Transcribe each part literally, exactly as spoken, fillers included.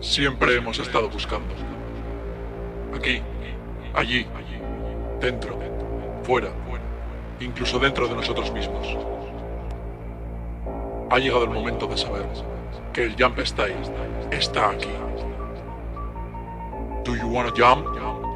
Siempre hemos estado buscando. Aquí, allí, dentro, fuera, incluso dentro de nosotros mismos. Ha llegado el momento de saber que el Jump Style está aquí. Do you wanna jump?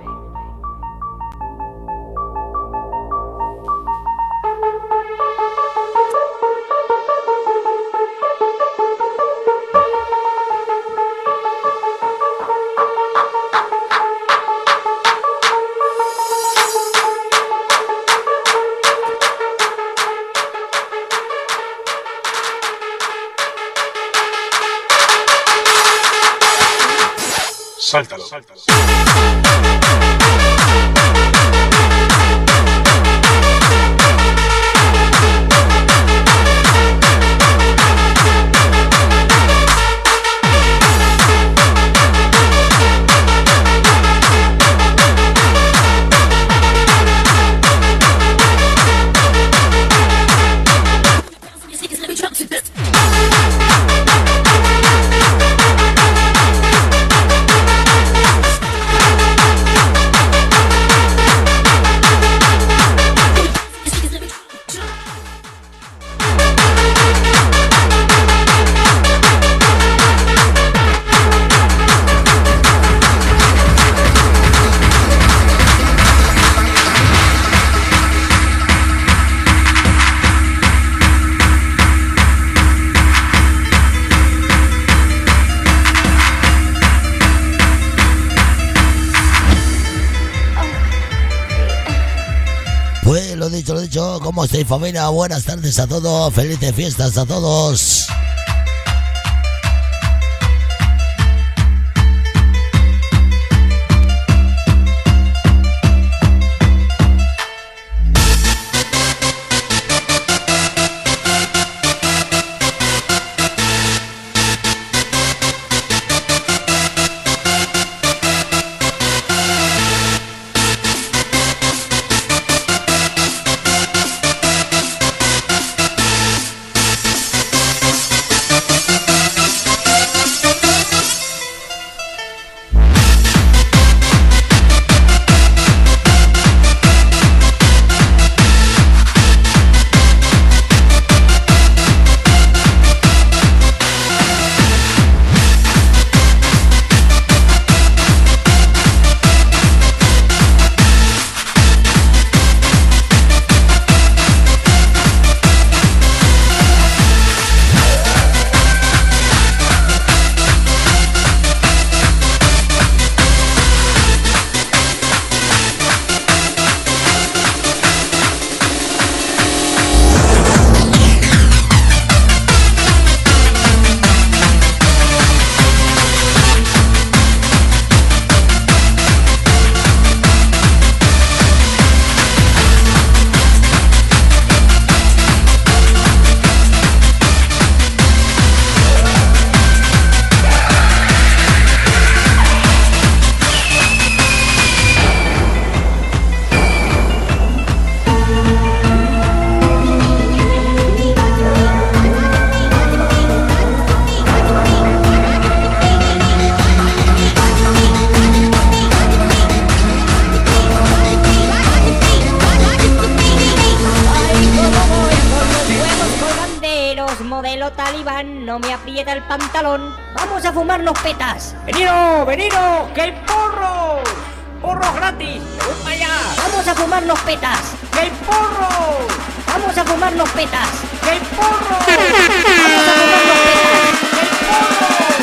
Sáltalo. Sáltalo. Dicho, lo dicho, ¿cómo estáis, familia? Buenas tardes a todos, felices fiestas a todos. No me aprieta el pantalón. Vamos a fumarnos petas. Venido, venido, que hay porros. Porros gratis. Voy para allá. Vamos a fumarnos petas. Que hay porros. Vamos a fumarnos petas. Que hay porros. Vamos a fumarnos petas. Que hay porros.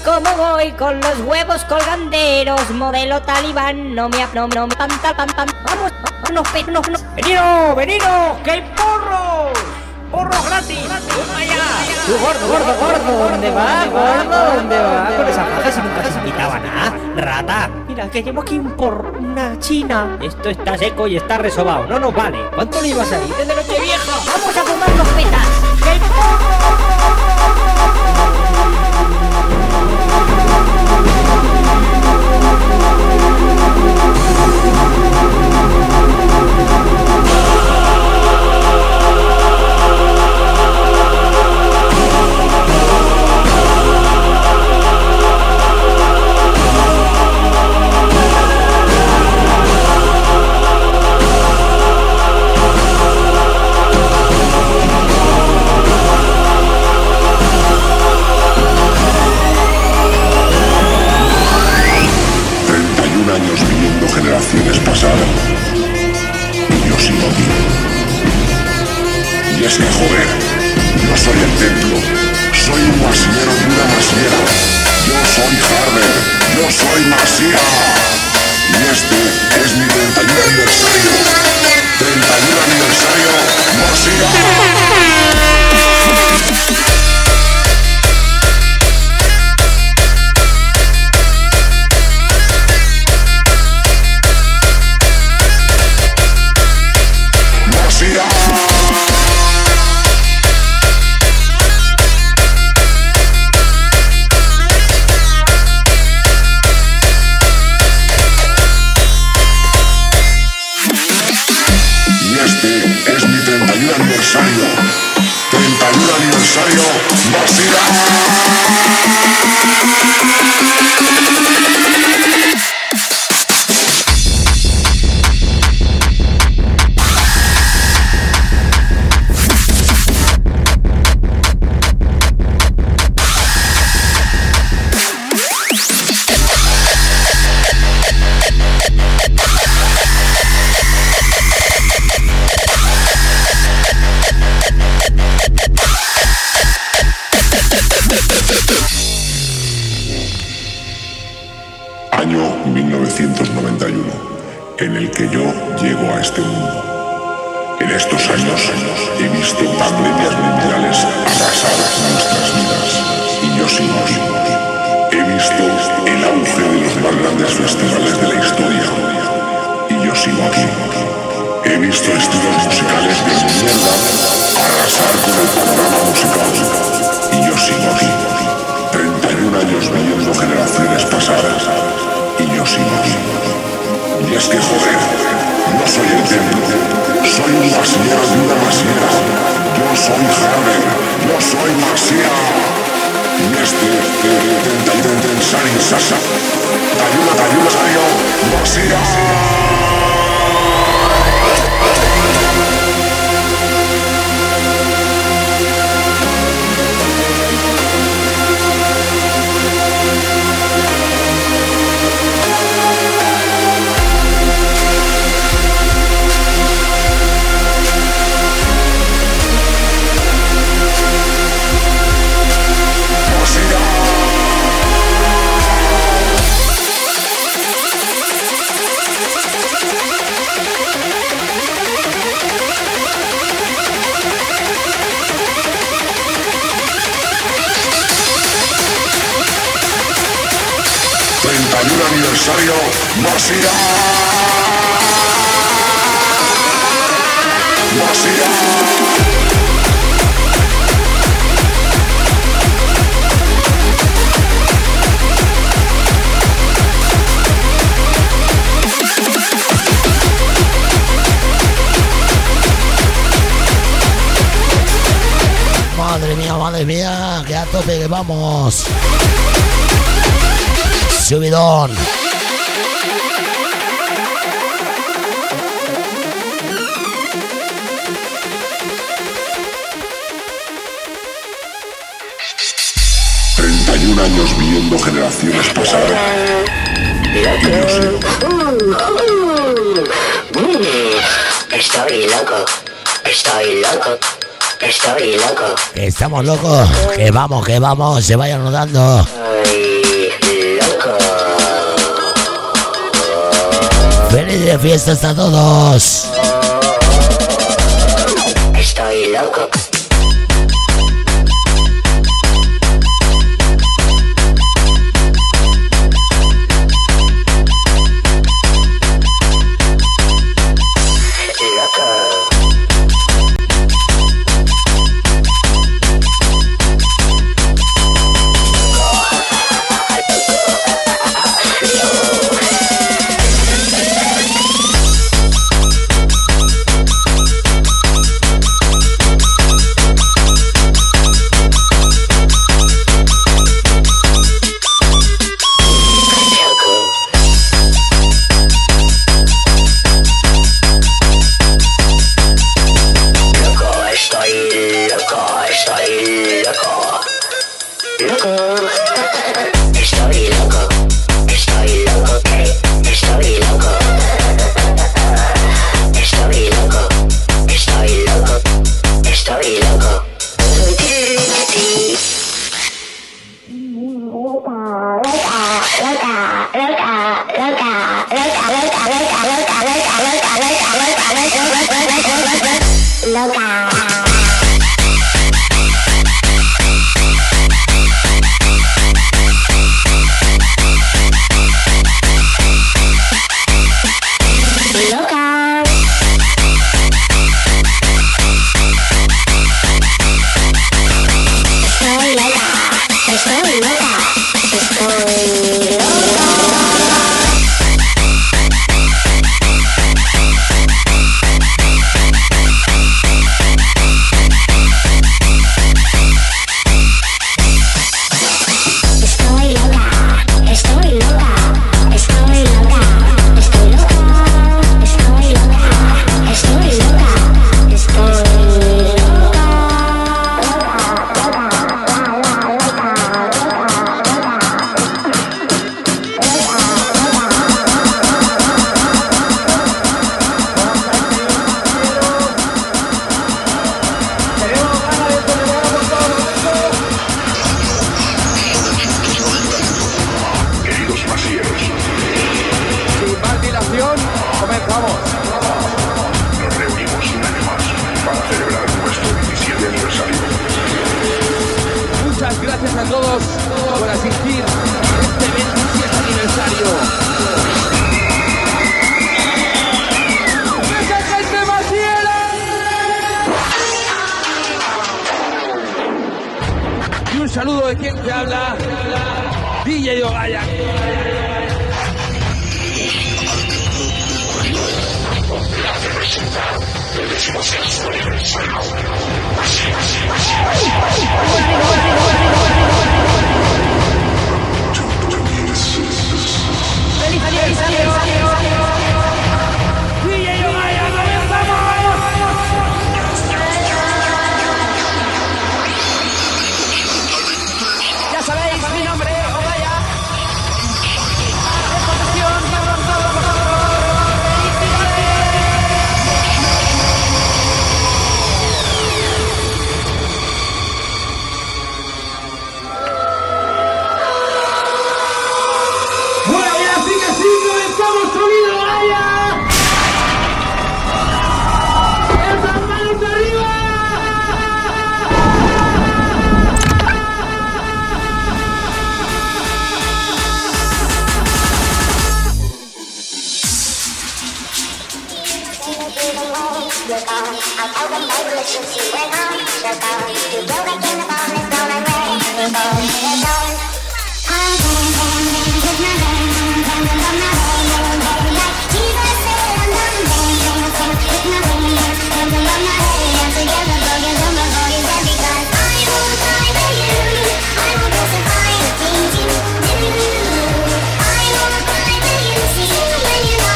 como voy con los huevos colganderos, modelo talibán, no me no, no me panta, pan, pan. Vamos, no, no, no. Venido, venido, que hay porros. ¡Porros gratis! ¡Toma allá! Tú, gordo, gordo, gordo, ¿dónde va, gordo? ¿Dónde va? Con esa faja si nunca se invitaba nada. ¡Rata! Mira, que llevo aquí un por una china. Esto está seco y está resobado. No nos vale. ¿Cuánto le ibas a ir? ¡Desde Nochevieja! ¡Vamos a fumarnos petas! ¡Que hay generaciones pasadas y yo sigo aquí. Y es que joder, yo soy el templo, soy un masillero y una masillera. Yo soy Harder, yo soy Masía. Y este es mi treinta y uno aniversario. treinta y uno aniversario, Masía. treinta y uno aniversario, Masía. Año mil novecientos noventa y uno, en el que yo llego a este mundo. En estos años he visto pandemias mundiales arrasar nuestras vidas y yo sigo aquí. He visto el auge de los más grandes festivales de la historia y yo sigo aquí. He visto estilos musicales de mierda arrasar con el panorama musical y yo sigo aquí. treinta y un años viviendo generaciones pasadas y yo sigo aquí. Y es que joder, no soy el templo, soy un masillero de una masillera. Yo soy Harder, yo soy Masía. Y este treinta y uno aniversario, Sasa, Tayuna, Tayuna, Sayo, Masía. treinta y uno aniversario, Masía. Masía. Madre mía, madre mía, que a tope que vamos. Subidón. treinta y un años viendo generaciones pasar. Estoy loco, estoy loco, estoy loco. Estamos locos, que vamos, que vamos, se vayan rodando. Ay. ¡Felices fiestas a todos! Estoy loco.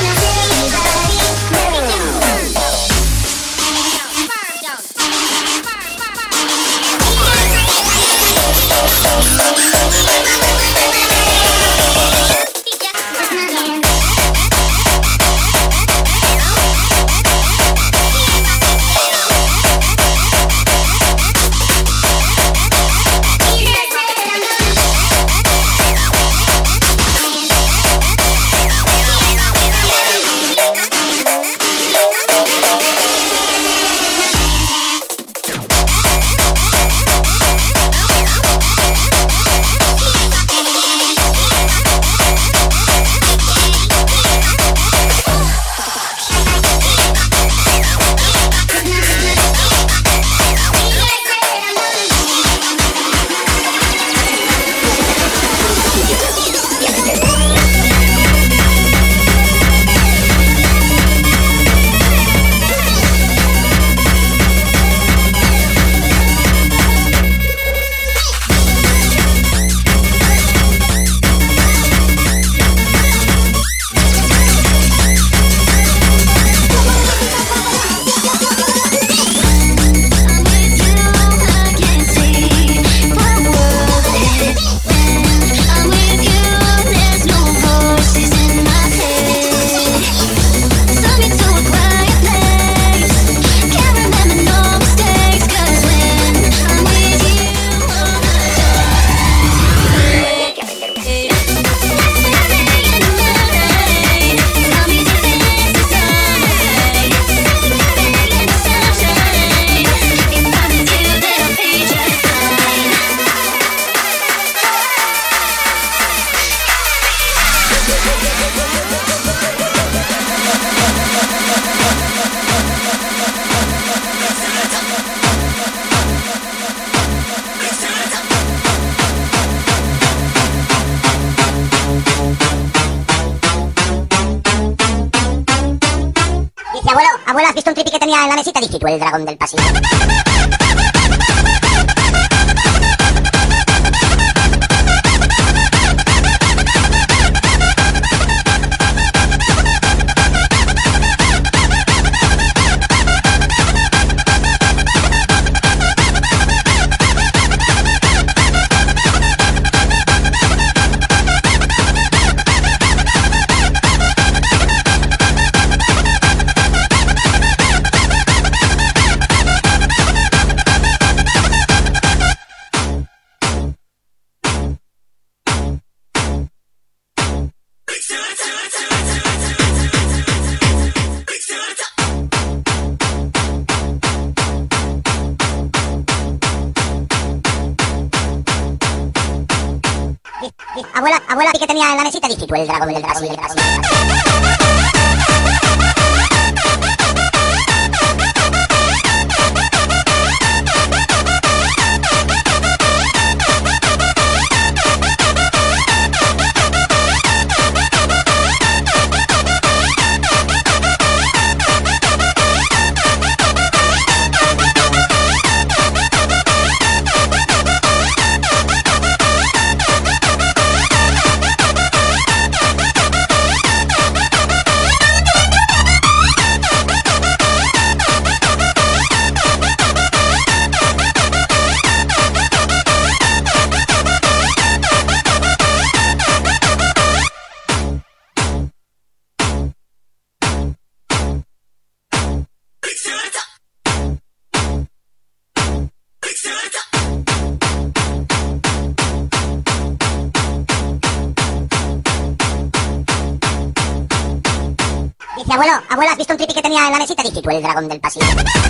Fire un tripi que tenía en la mesita? Dije, tú el dragón del pasillo. Abuela, abuela, que tenía en la mesita, dije, tú el dragón del dragón del dragón del dragón. Dice, abuelo, abuela, ¿has visto un tripi que tenía en la mesita? Dije, tú el dragón del pasillo.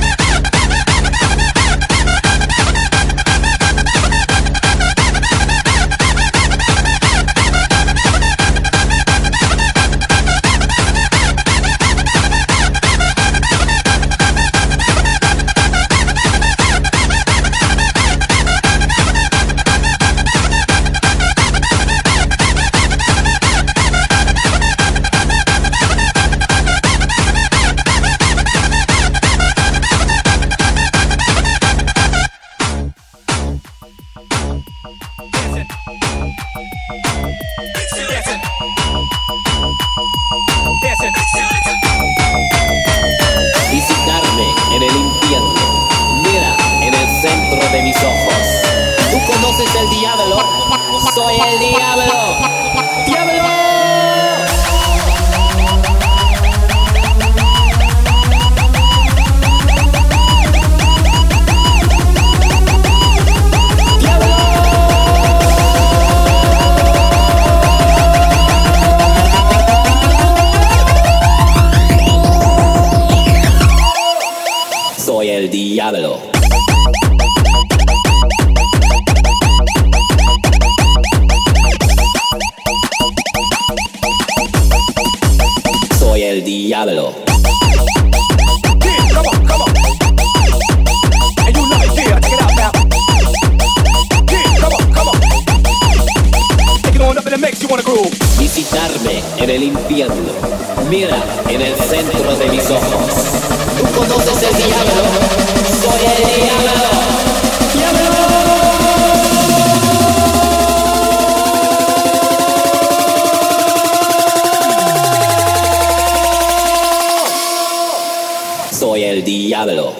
Visitarme en el infierno, mira en el centro de mis ojos. ¿Tú conoces el diablo? Soy el diablo. ¡Diablo! Soy el diablo. Soy el diablo. Come on, come on. And you know it, yeah, take it out now. Yeah, come on, come on. Take it on up in the mix, you wanna groove. Visitarme en el infierno, mira en el centro de mis ojos. ¿Tú conoces el diablo? Soy el diablo. ¡Diablo! Soy el diablo.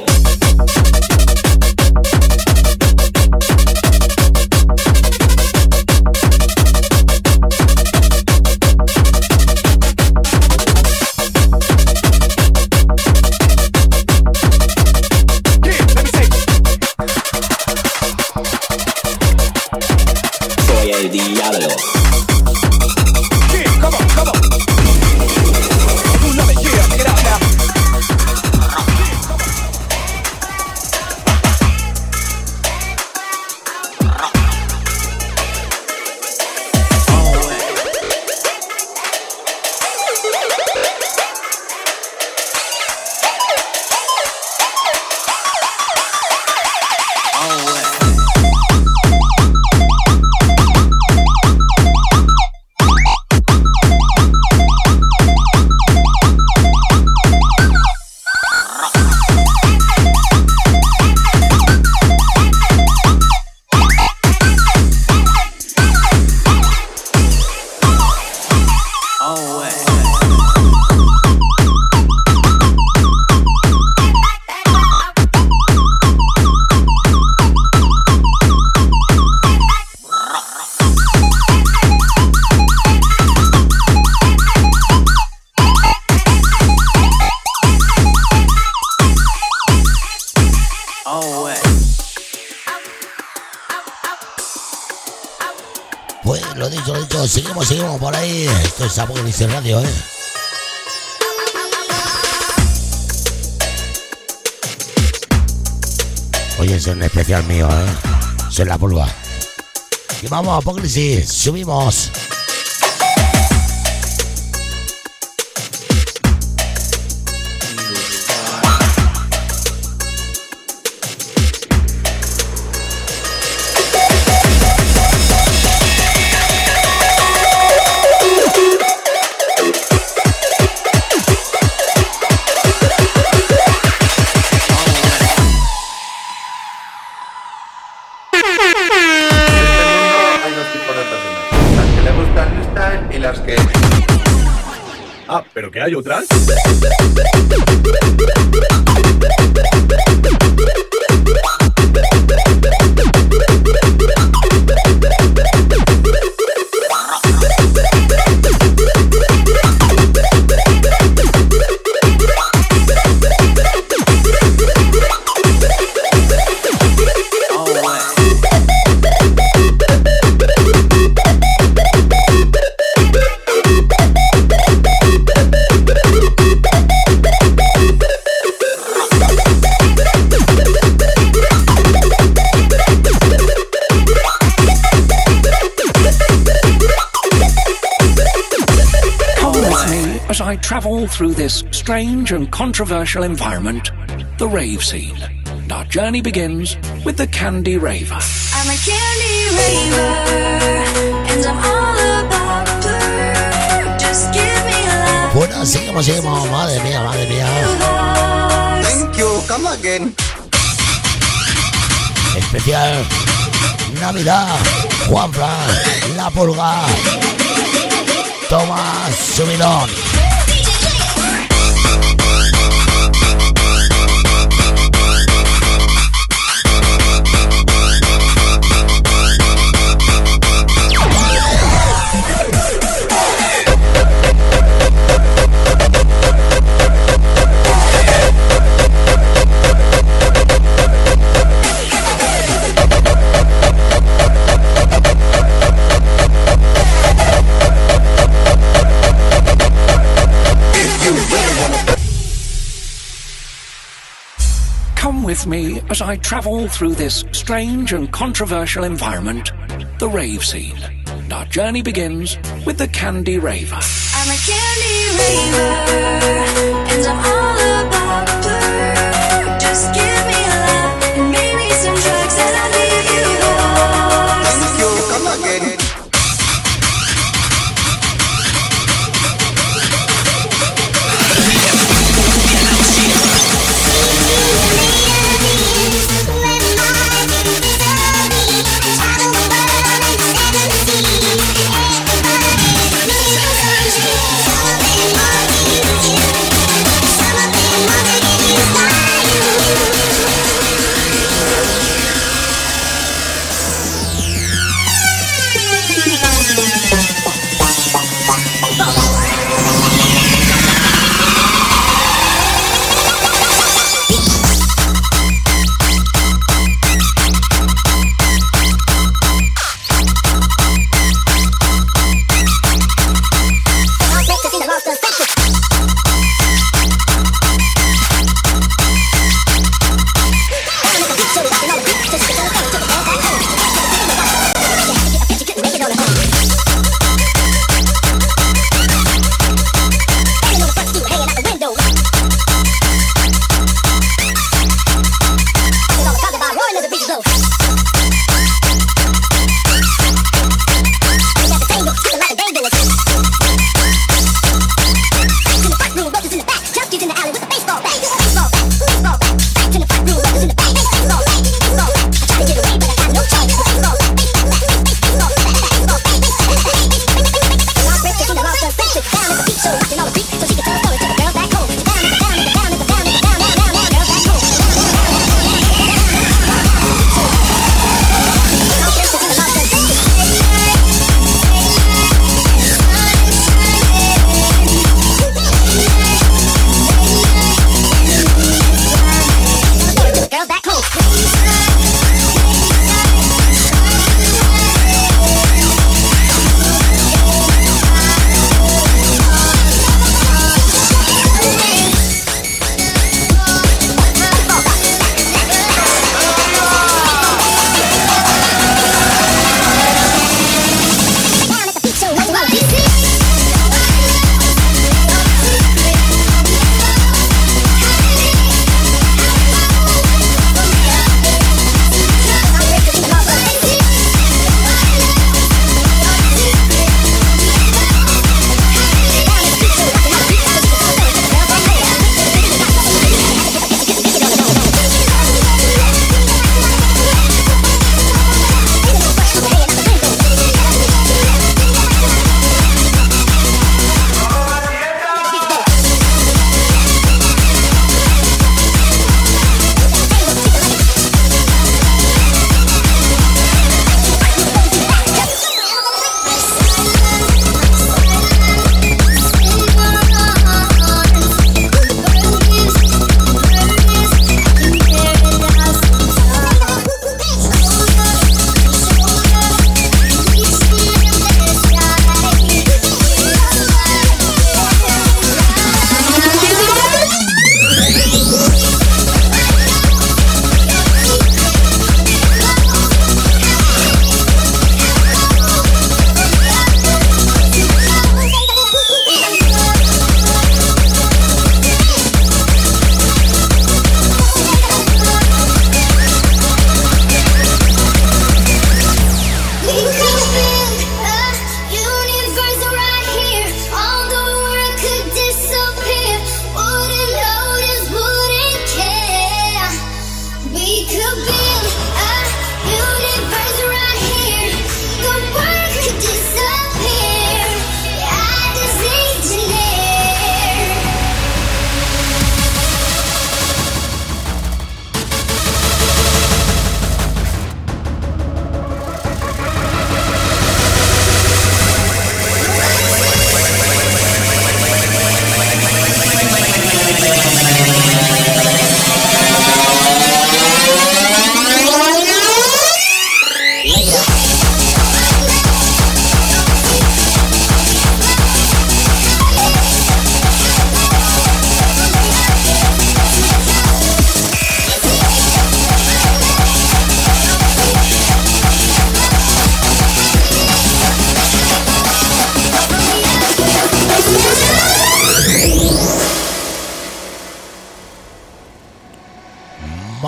El diablo. Yeah, come on, come on. You love it, yeah, take it out now. lo dicho, seguimos, seguimos por ahí. Esto es Apocalipsis Radio, eh. Hoy es un especial mío, eh. Soy la pulga. Y vamos, Apocalipsis, subimos. Ah, ¿pero qué hay otras? I travel through this strange and controversial environment, the rave scene. And our journey begins with the Candy Raver. I'm a candy raver, and I'm all about her. Just give me a laugh. Bueno, seguimos, seguimos. Madre mía, madre mía. Thank you, come again. Especial Navidad, Juanfran, La Pulga, Tomás Subidón. With me as I travel through this strange and controversial environment, the rave scene. And our journey begins with the Candy Raver. I'm a candy raver, and I'm all about her. Just give me a laugh, and maybe some drugs, and I'll give you the Thank you, come again. Some of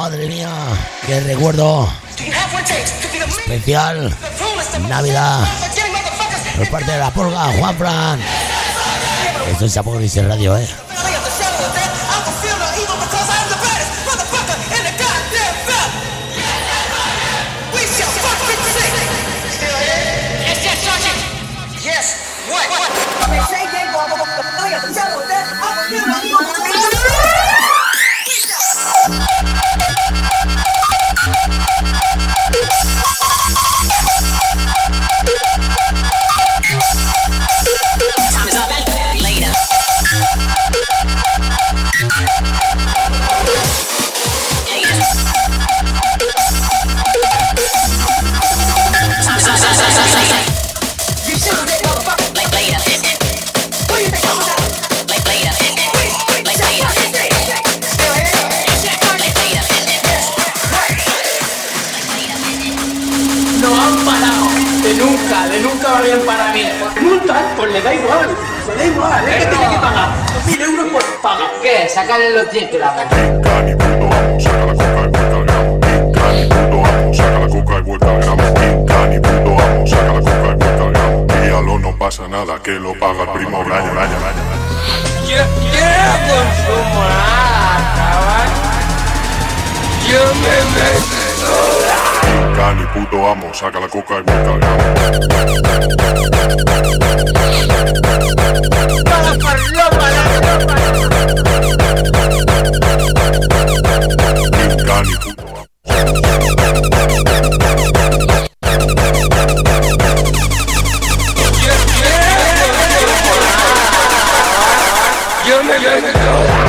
Madre mía, qué recuerdo especial, Navidad, por parte de la Pulga, Juanfran. Esto es Apocalipsis Radio, eh. De nunca va bien para mí. Multa, pues le da igual. Le da igual, ¿eh? ¿Qué tiene que pagar? dos mil euros por paga. ¿Qué? Sacarle los dientes la mano. Cani puto amo, saca la coca y vuelta al gramo. Cani puto amo, saca la coca y vuelta al gramo. Cani puto amo, saca la coca y vuelta al gramo. Dígalo, no pasa nada, que lo paga el primo Brian. Yo quiero consumar, chaval. Yo me meto. Cani puto amo, saca la coca y vuelta al gramo. Para parlo, para Cani puto amo. Yo me meto.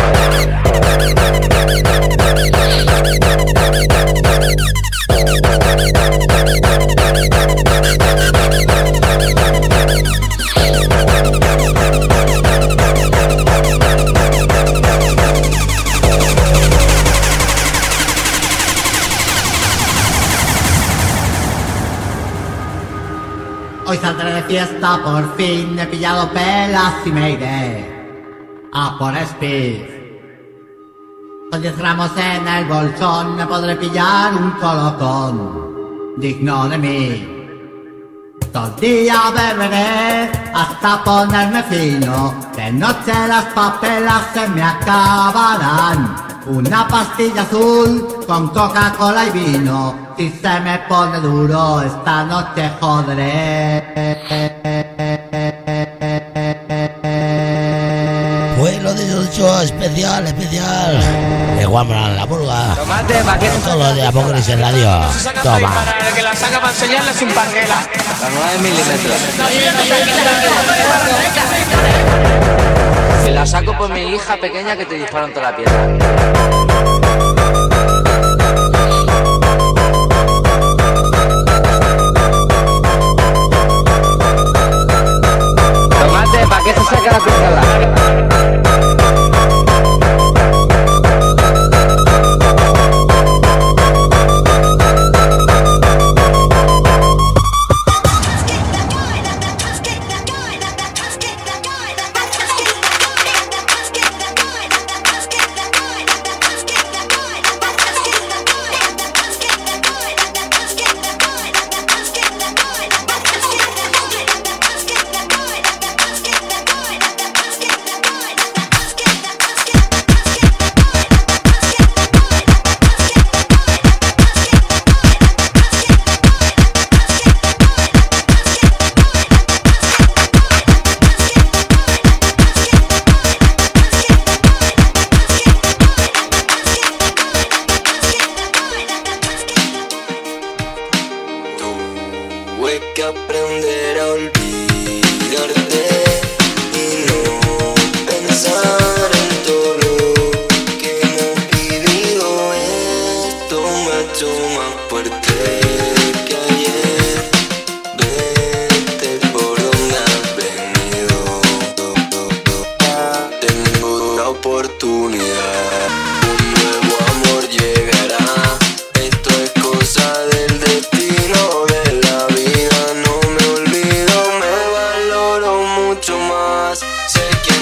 Hoy saldré de fiesta, por fin he pillado pelas y me iré a por Speed. Con diez gramos en el bolsón me podré pillar un colocón digno de mí. Todo el día beberé hasta ponerme fino, de noche las papelas se me acabarán. Una pastilla azul con Coca-Cola y vino, si se me pone duro esta noche joderé. Pues lo dicho, especial, especial. De Juanfran, la Pulga. Tomate, pa' que todo lo de Apocalipsis Radio. Toma. Para el que la saca para enseñarle sin parguela. A nueve milímetros. Si la saco por mi hija pequeña que te disparan toda la piedra. Tomate, ¿para qué se saca la pistola?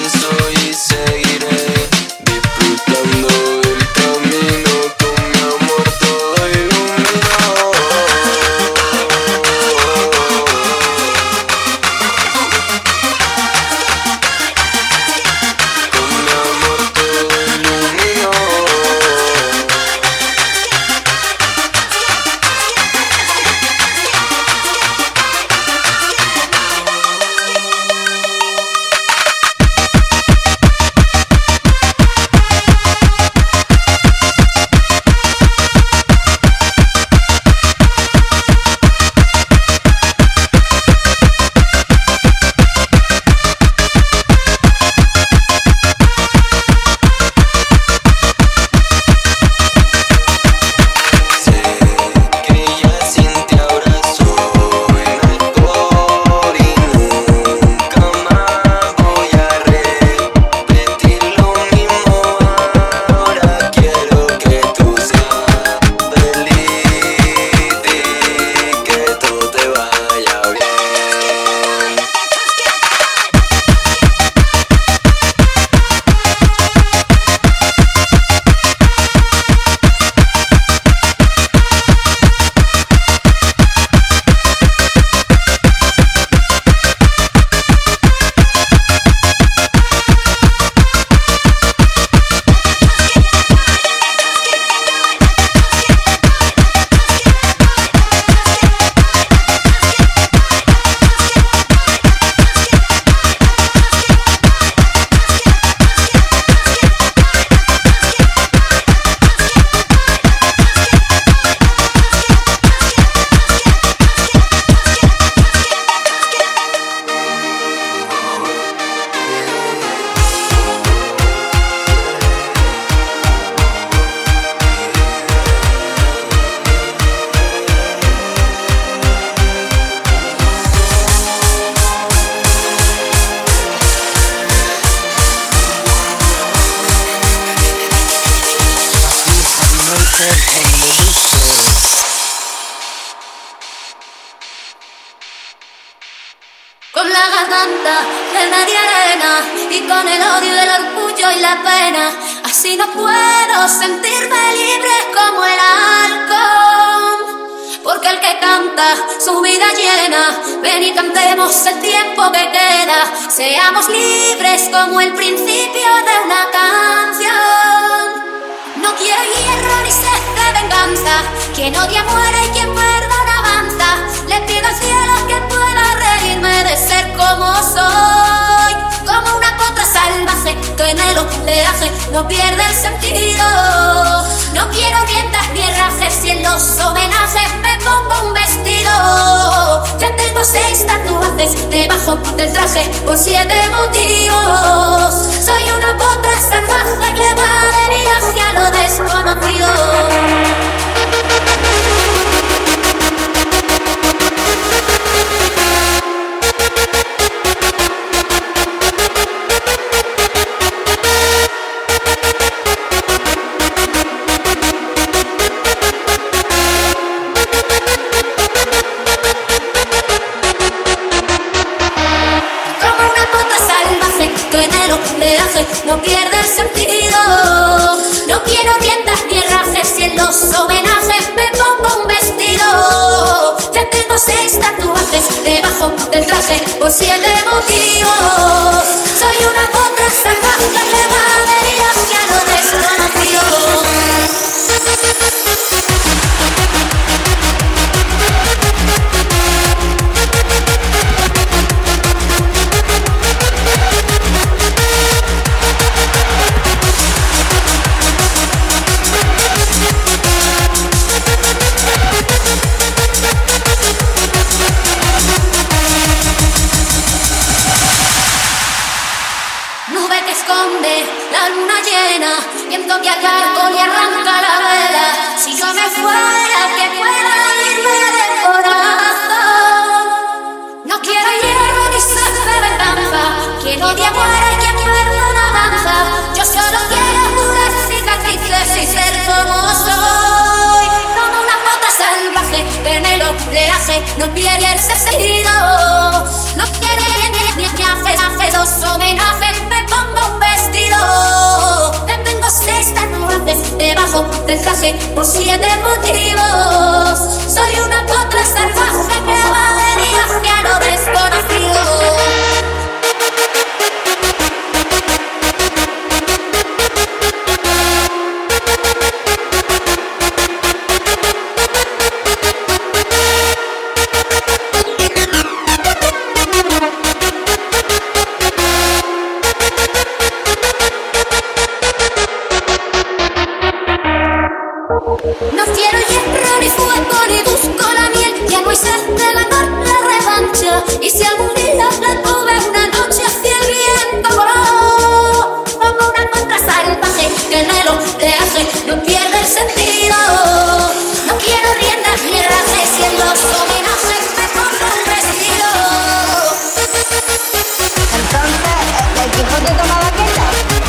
Disfrutando el camino con mi amor. tanta que me di arena y con el odio, el orgullo y la pena, así no puedo sentirme libre como el halcón. Porque el que canta su vida llena, ven y cantemos el tiempo que queda, seamos libres como el principio de una canción. No quiero hierro ni sed de venganza, quien odia muere y quien perdona avanza. Le pido al cielo que pueda reírme de ser como soy, como una potra salvaje que en el oleaje no pierde el sentido. No quiero riendas ni herrajes si en los homenajes me pongo un vestido. Ya tengo seis tatuajes debajo del traje por siete motivos. Soy una potra salvaje que va de viaje a lo desconocido. No pierde el sentido. No quiero riendas ni herrajes si en los homenajes me pongo un vestido. Ya tengo seis tatuajes debajo del traje por siete motivos. Soy una potra salvaje que va de viaje a lo desconocido. La luna llena, viento que acarco y arranca la vela. Si yo me fuera, que pueda irme del corazón. No quiero hierro ni sed de venganza, quien odia muere y quien perdona danza. Yo solo quiero puras cicatrices y ser como soy, como una pota salvaje que en el oleaje no pierde el sentido. No quiero ni ni hace dos homenajes, me pongo un vestido. Ya tengo seis tatuajes debajo del traje por siete motivos. Soy una potra salvaje que va de viaje a lo desconocido. No quiero hierro ni fuego ni busco la miel, ya no hay sed de ganar la revancha. Y si algún día la tuve una noche hacia el viento voló, como una contra salvaje que en el oleaje no pierde el sentido. No quiero riendas ni herrajes si en los homenajes me pongo un vestido. Entonces, ¿el Quijote toma baqueta?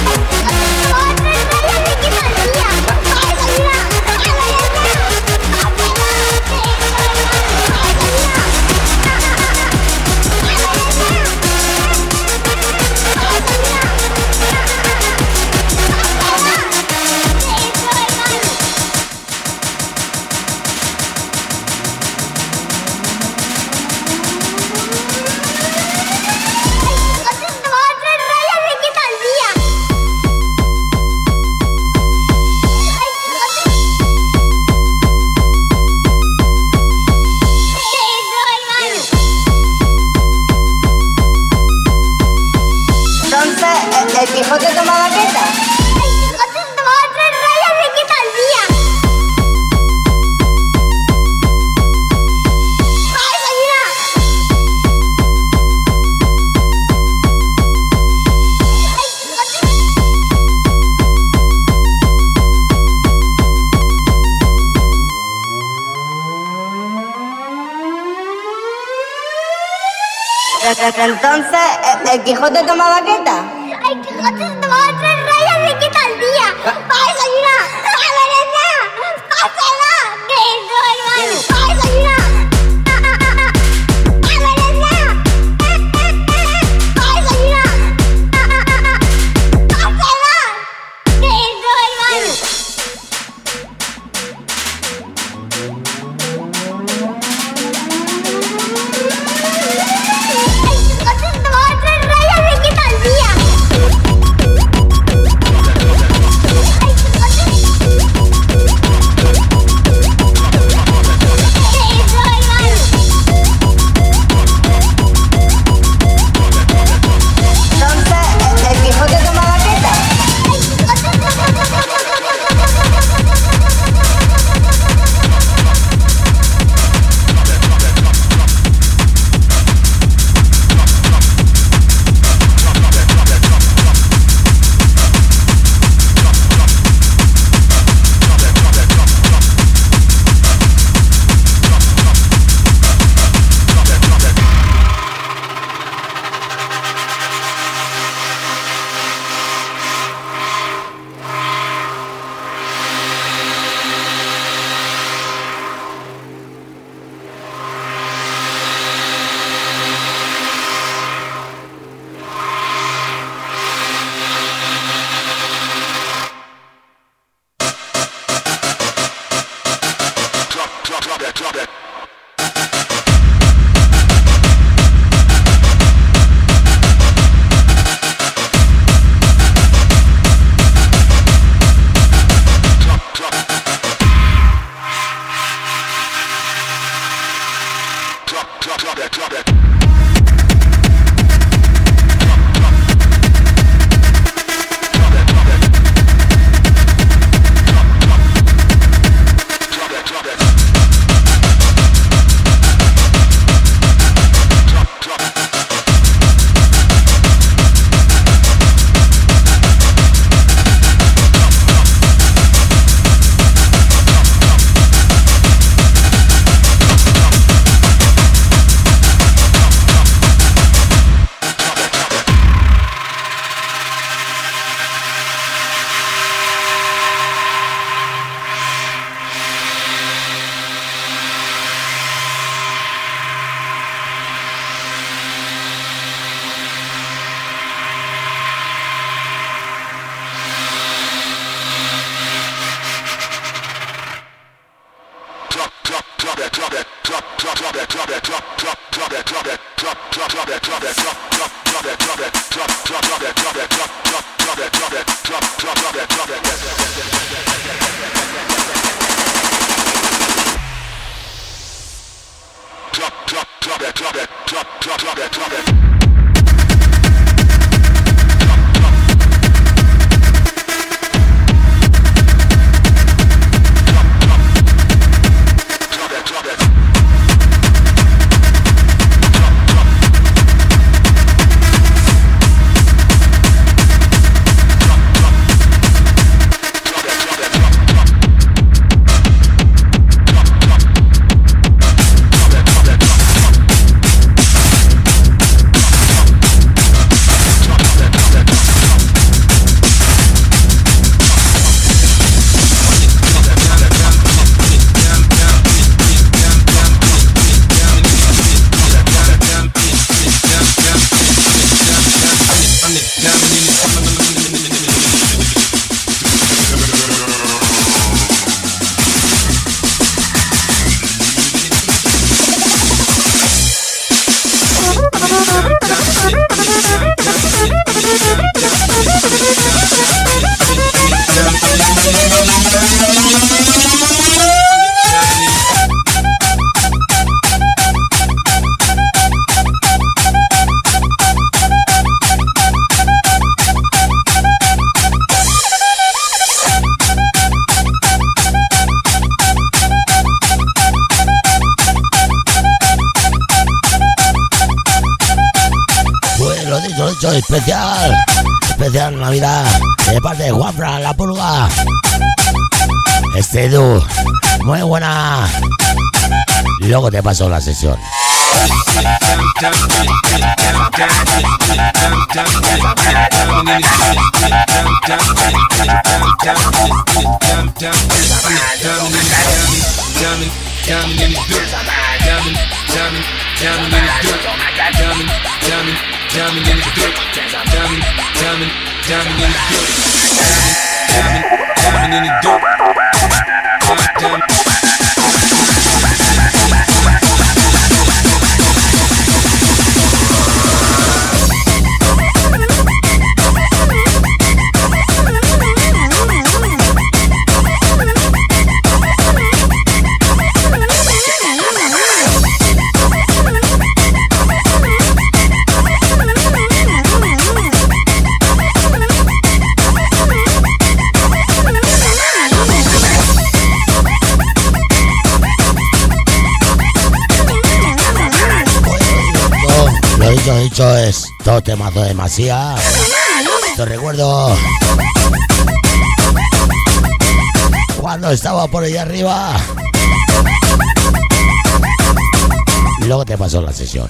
¿El Quijote toma baqueta? El Quijote tomaba tres rayas y le quita el día. ¡Ay, gallina! El Quijote... Entonces, ¿el Quijote toma baqueta? El Quijote tomaba tres rayas y le quita el día. ¡Ay, gallina! ¡Ay, gallina! ¡Pásala! ¡Que soy hermano! ¡Ay, gallina! ¡Ay, gallina! dicho, dicho, especial. Especial Navidad. De parte de Juanfran, la pulga. Este Edu. Muy buena. Luego te paso la sesión. Lo dicho, dicho es todo temazo de Masía. Te recuerdo cuando estaba por ahí arriba. Luego te paso la sesión.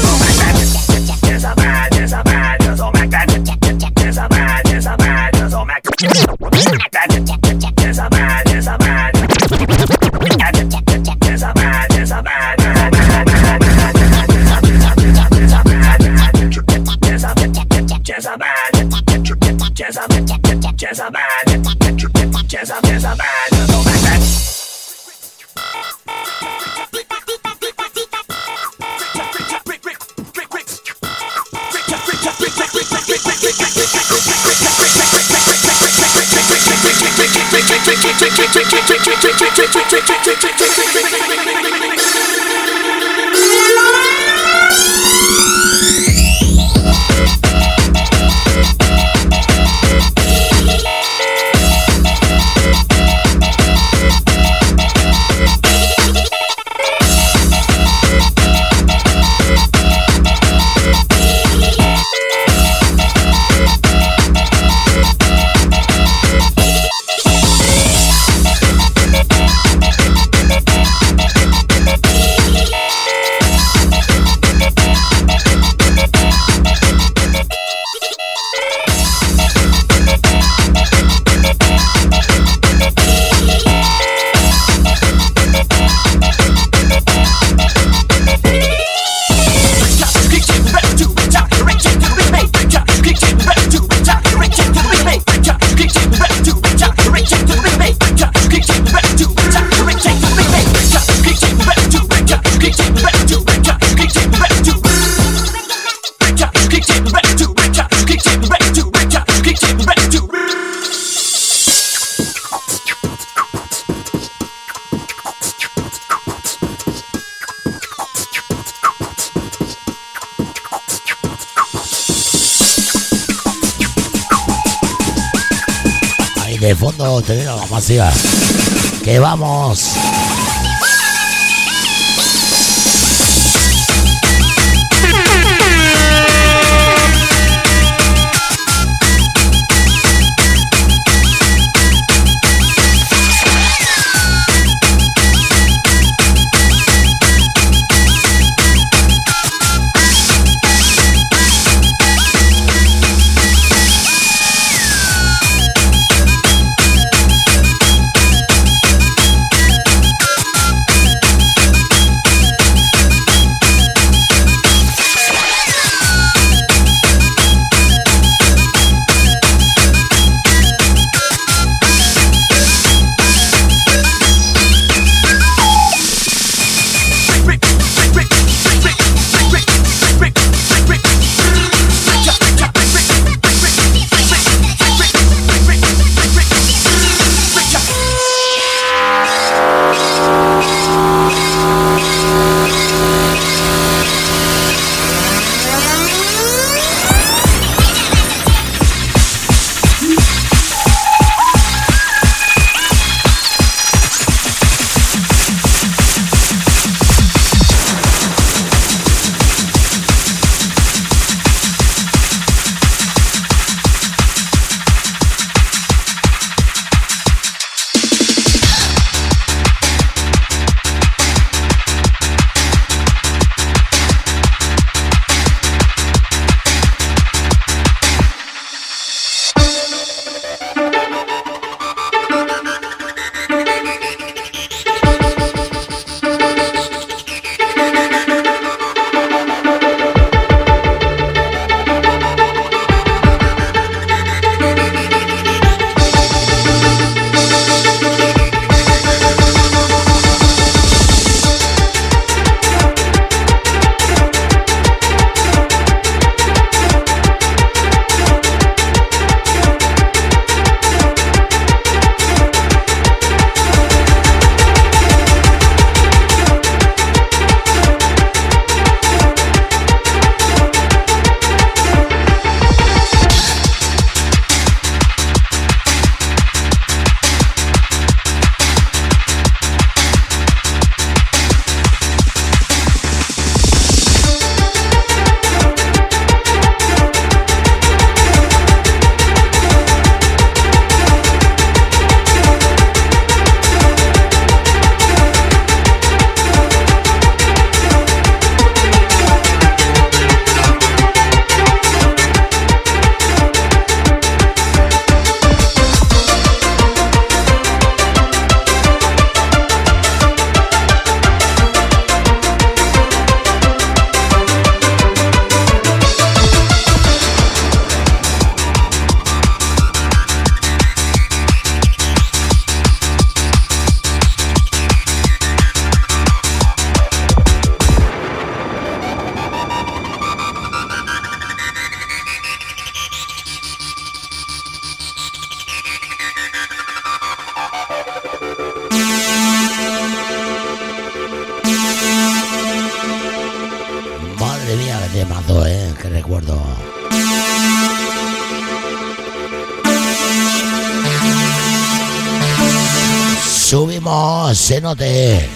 De fondo tenemos la Masía. Que vamos. Esperemos se note.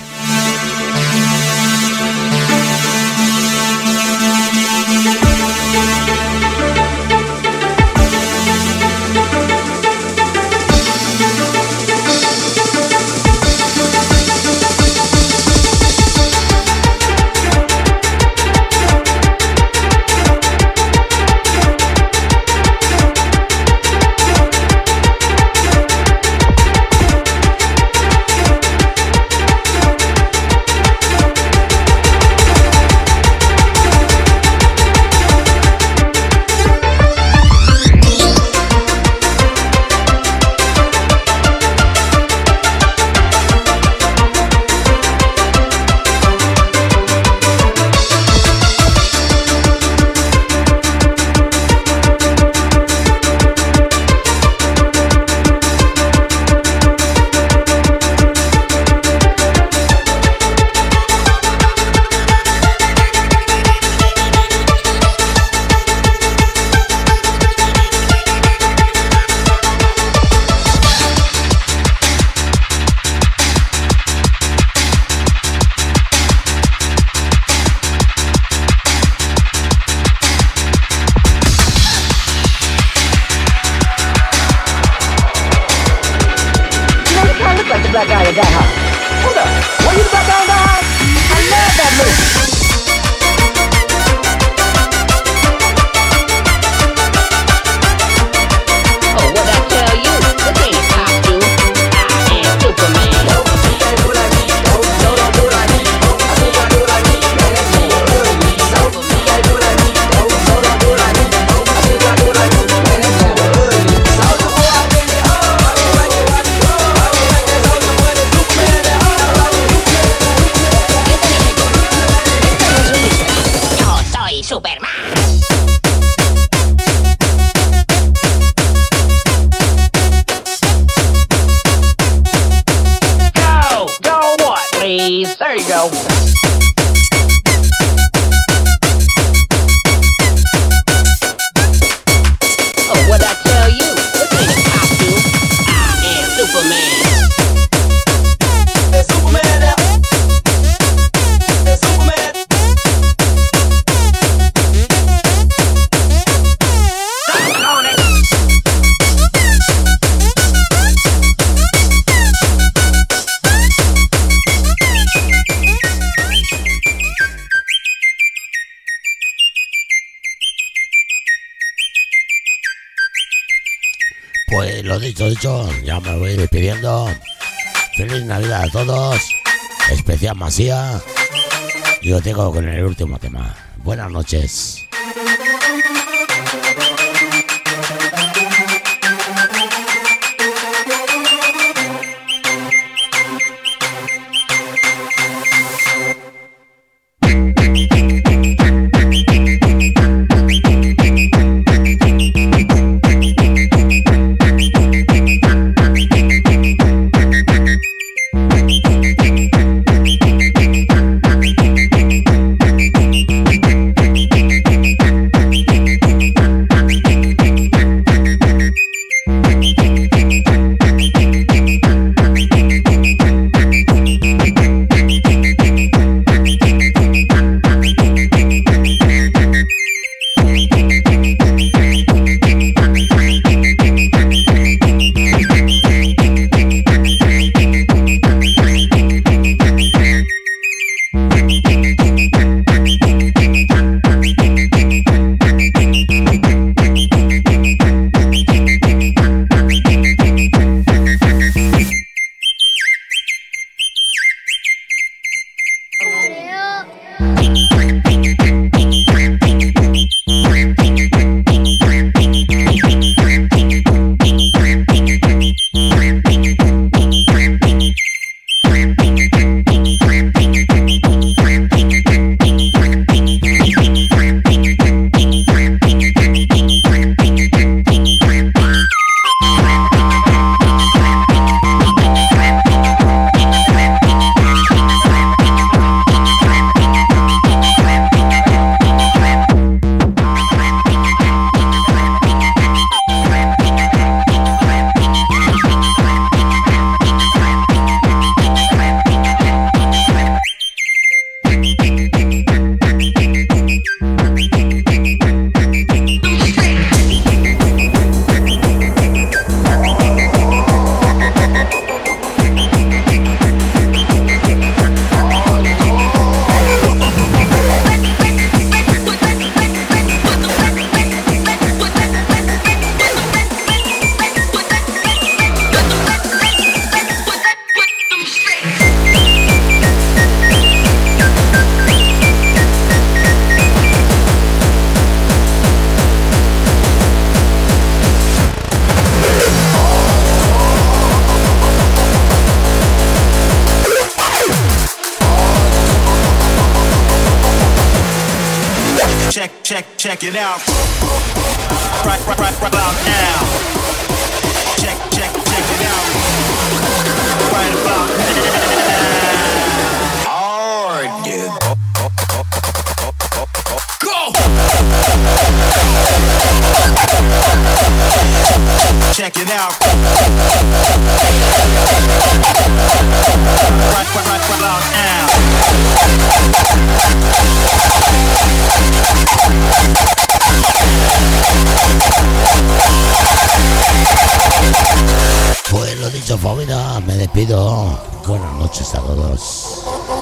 Black guy that got hot. Hold up. Were you the black guy that got hot? I love that move. Oh, what I tell you? This ain't a costume. I am Superman. There you go. Oh, what I tell you? This ain't a costume. I am Superman. There's Superman out. There's Superman. Suck on it. Pues lo dicho, dicho, ya me voy despidiendo. Feliz Navidad a todos. Especial Masía. Y os dejo con el último tema. Buenas noches. Check it out. Right, right, right, right about now. Check, check, check it out. Right about now. Hard, dude. Go! Check it out. Right, right, right, right about now. Pues lo dicho, familia, me despido. Buenas noches a todos.